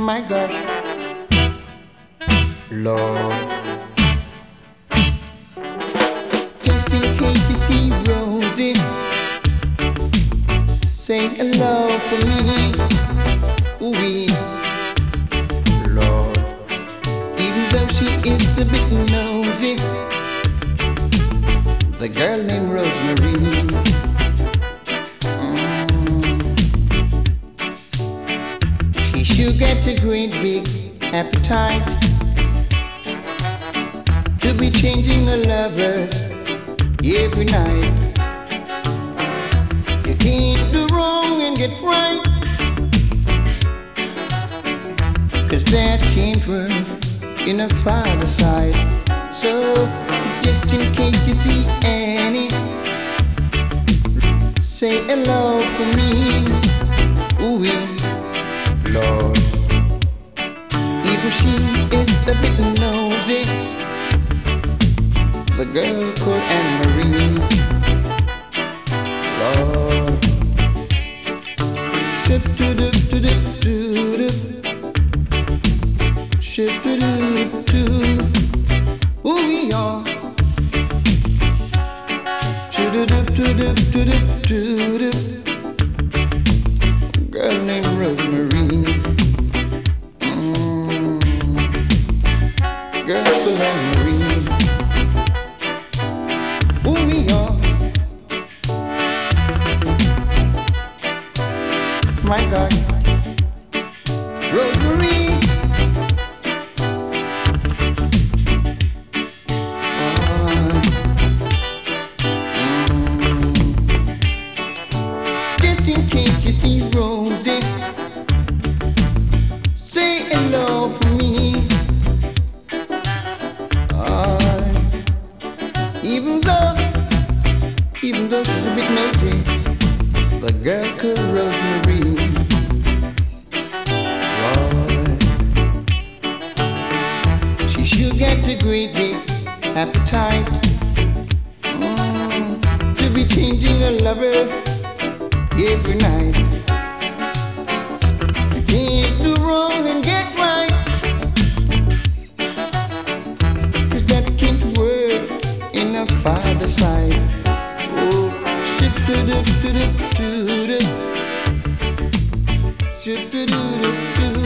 My gosh, Lord. Just in case you see Rosie, say hello for me. Ooh-wee, Lord. Even though she is a bit nosy, the girl named Rosemary. She sure gets a great big appetite to be changing her lovers every night. You can't do wrong and get right, 'cause that can't work in a father's side. So just in case you see Annie, say hello for me. Ooh-wee, Lord. Even she is a bit nosy, the girl called Anne-Marie. Lord. Ship-do-do-do-do-do-do. Ship-do-do-do-do. Ooh, we are. Ship-do-do-do-do-do-do. Girl named Rosemary. Girl called Anne-Marie. Ooh, we are. My God, Rosemary. Just in case you see Rosie, say hello for me. Even though she's a bit nosy, the girl called Rosemary. She sure gets a great big appetite to be changing her lover every night. You can't do wrong and get right, 'cause that can't work in a father's side. Oh, shit-do-do-do-do-do-do. Shit-do-do-do-do.